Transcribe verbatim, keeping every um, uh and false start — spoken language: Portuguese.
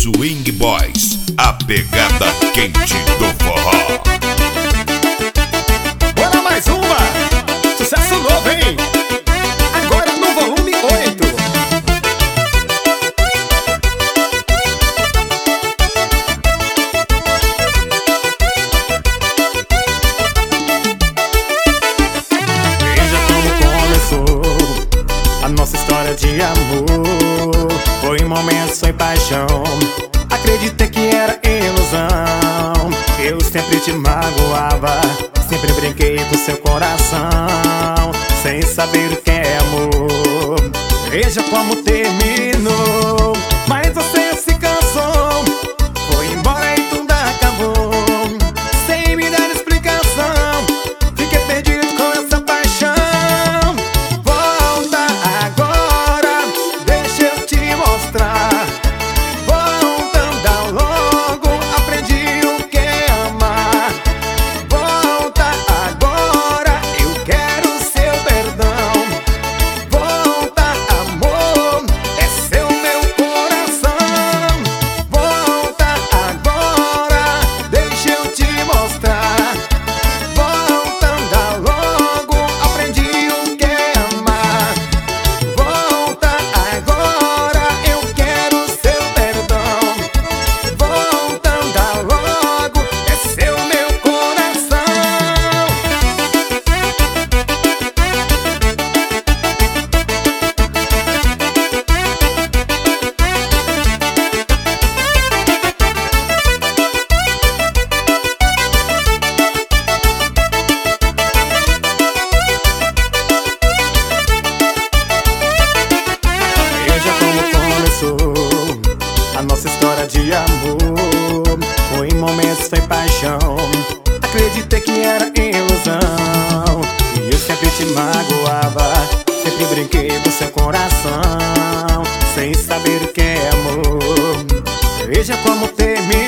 Swing Boys, a pegada quente do forró. Bora mais uma! Sucesso novo, hein? Agora no volume oito. Veja como começou a nossa história de amor. Foi momentos, foi paixão. Acreditei que era ilusão. Eu sempre te magoava, sempre brinquei com seu coração, sem saber o que é amor. Veja como terminou, mas você se cansou, foi embora e tudo acabou, sem me dar explicação. Fiquei perdido com essa paixão. Volta agora, deixa eu te mostrar. A nossa história de amor foi em momentos, foi paixão. Acreditei que era ilusão, e eu sempre te magoava, sempre brinquei com seu coração, sem saber o que é amor. Veja como terminou.